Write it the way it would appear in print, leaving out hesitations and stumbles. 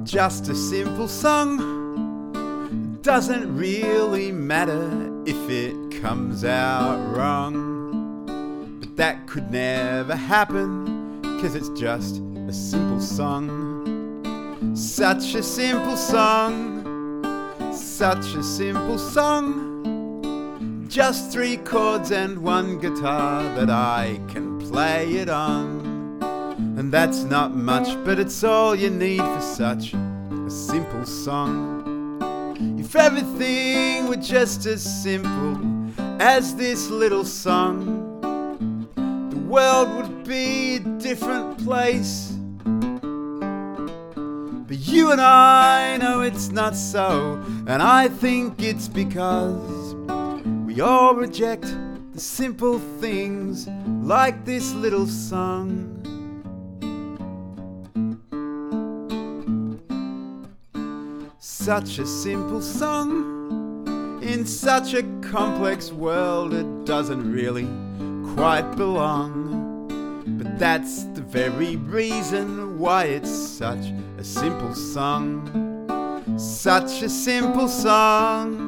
Just a simple song, doesn't really matter if it comes out wrong. But that could never happen, 'cause it's just a simple song. Such a simple song, such a simple song. Just 3 chords and 1 guitar that I can play it on. And that's not much, but it's all you need for such a simple song. If everything were just as simple as this little song, the world would be a different place. But you and I know it's not so, and I think it's because we all reject the simple things like this little song. Such a simple song, in such a complex world it doesn't really quite belong. But that's the very reason why it's such a simple song. Such a simple song.